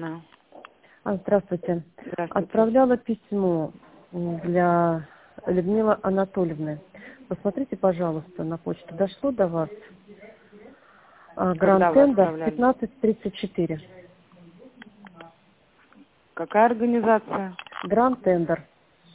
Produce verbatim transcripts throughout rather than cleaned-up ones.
Анна. А, здравствуйте. Здравствуйте. Отправляла письмо для Людмилы Анатольевны. Посмотрите, пожалуйста, на почту. Дошло до вас? Когда Гранд вы Тендер отправляли? пятнадцать тридцать четыре. Какая организация? Гранд Тендер.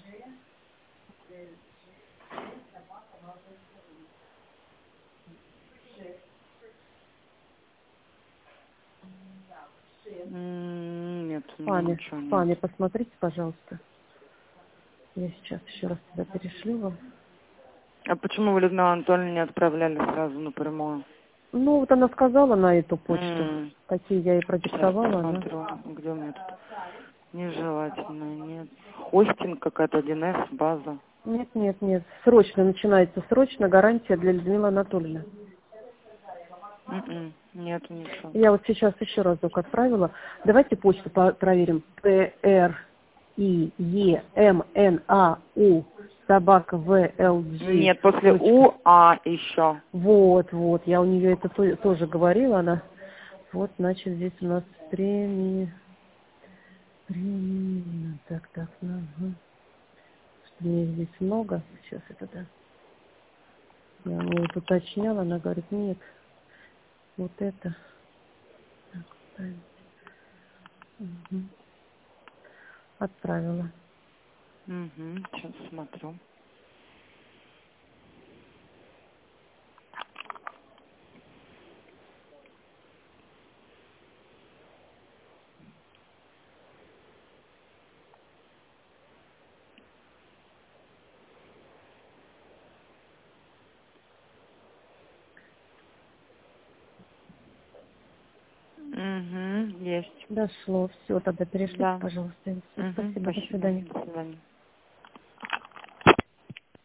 М, Нет, у меня Спаме, ничего нет. спаме, посмотрите, пожалуйста. Я сейчас еще раз сюда перешлю вам. А почему вы, Людмила Анатольевна, не отправляли сразу напрямую? Ну, вот она сказала на эту почту, М, какие я ей Сейчас продиктовала, она... посмотрю, где у меня тут нежелательно, нет. Хостинг какая-то, один эс, база. Нет, нет, нет. Срочно начинается, срочно гарантия для Людмилы Анатольевны. М-м, Нет, ничего. Я вот сейчас еще разок отправила. Давайте почту по- проверим. П Р И Е М Н А У собака В Л G. Нет, после У, А еще. Вот, вот. Я у нее это то- тоже говорила. Она. Вот, значит, здесь у нас премии. Премии. Так, так, ну, ага. Мне здесь много. Сейчас это да. Я у нее вот уточняла. Она говорит, нет, вот это. Так, ставим. Мгм. Отправила. Угу, сейчас смотрю. Угу, есть. Дошло. Все, тогда перешлите, Да. пожалуйста. Все, Угу, спасибо. До спасибо. свидания. До свидания.